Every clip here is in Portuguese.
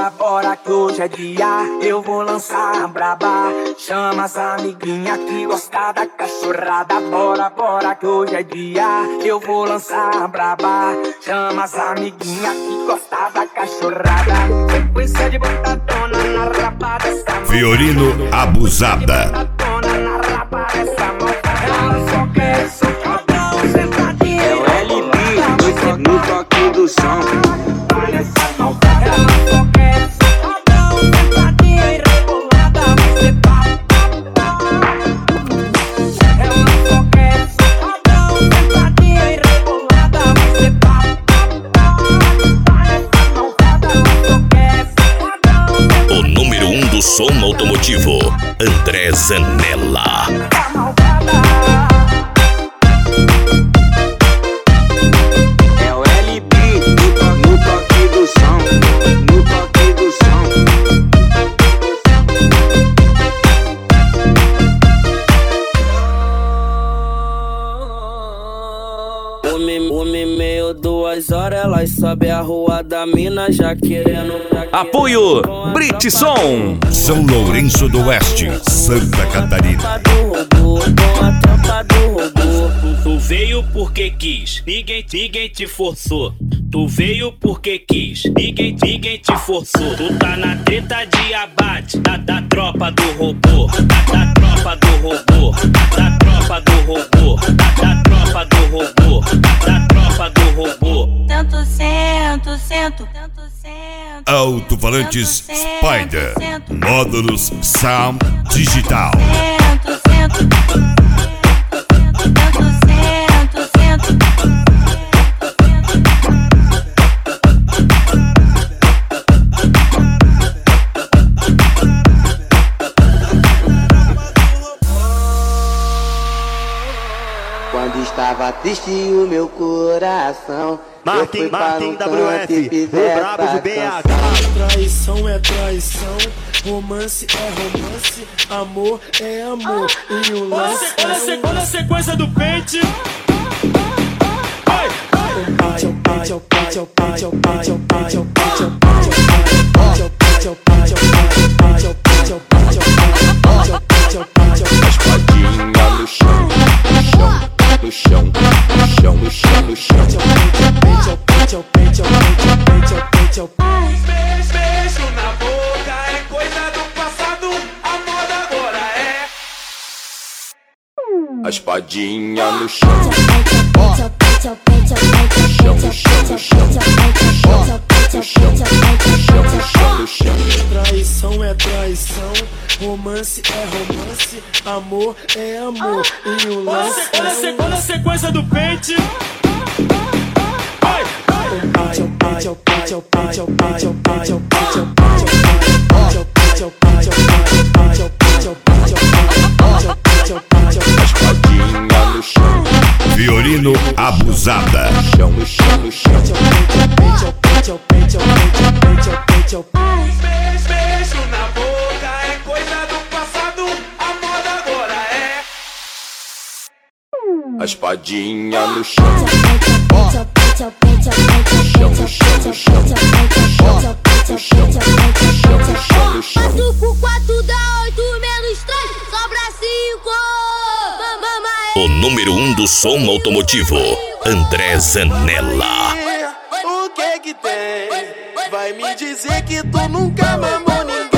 bora que hoje é dia. Eu vou lançar a braba. Chama as amiguinhas que gostam da cachorrada. Bora que hoje é dia. Eu vou lançar a braba. Chama as amiguinhas que gostam da cachorrada. Sequência de botadona na rapa dessa moça. Fiorino Abusada. Botadona na rapa dessa moça. Ela só quer socadão, sentadinha. É o LB no toque do som. O número 1 do som automotivo, André Zanella. É o LB no toque do som. No toque do som. Uma e meia, 2 horas, elas sobe a rua da mina já querendo. Apoio Britson. São Lourenço do Oeste, Santa Catarina. Com a tropa do robô. Tu veio porque quis, ninguém te forçou. Tu veio porque quis, ninguém te forçou. Tu tá na treta de abate da tropa do robô. Da tropa do robô. Da tropa do robô. Da tropa do robô. Da tropa do robô. Tanto sento. Alto-falantes Spider. Módulos Sound Digital. Quando estava triste o meu coração, Martin WF, o brabo do BH. Traição é traição, romance é romance, amor é amor. E o lance Olha a sequência do pente. Espadinha no chão, no chão, no chão, no chão, no chão. Beijo na boca é coisa do passado. A moda agora é. A espadinha no chão. No chão, no chão, no chão. No chão, no chão, no chão. Traição é traição, romance é romance, amor é amor. E o lance Olha a sequência do pente. Espadinha no chão. Fiorino Abusada. No chão, no chão, no chão. Beijo na boca é coisa do passado. A moda agora é. A espadinha no chão. No chão, no chão, no chão. No chão, no chão, no chão, no chão. 4 por 4 dá 8 menos 3, sobra 5. O número 1 do som automotivo, André Zanella. O que tem? Vai me dizer que tu nunca mamou ninguém.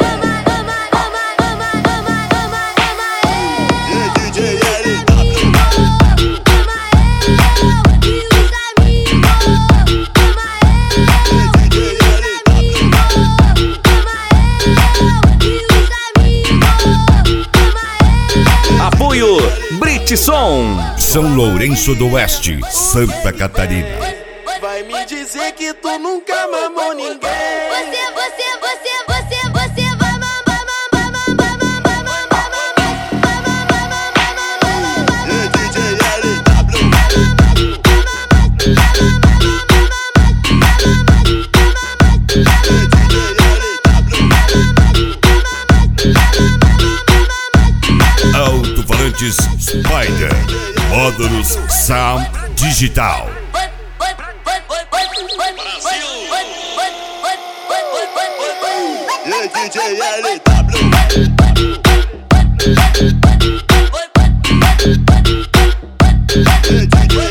Apoio Britson. São Lourenço do Oeste, Santa Catarina. Vai me dizer que tu nunca mamou ninguém. Você vai mamar. Alto-falantes Spider. Módulos Sound Digital. Brasil! E DJ LW. E DJ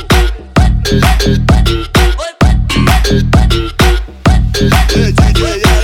LW. E DJ LW.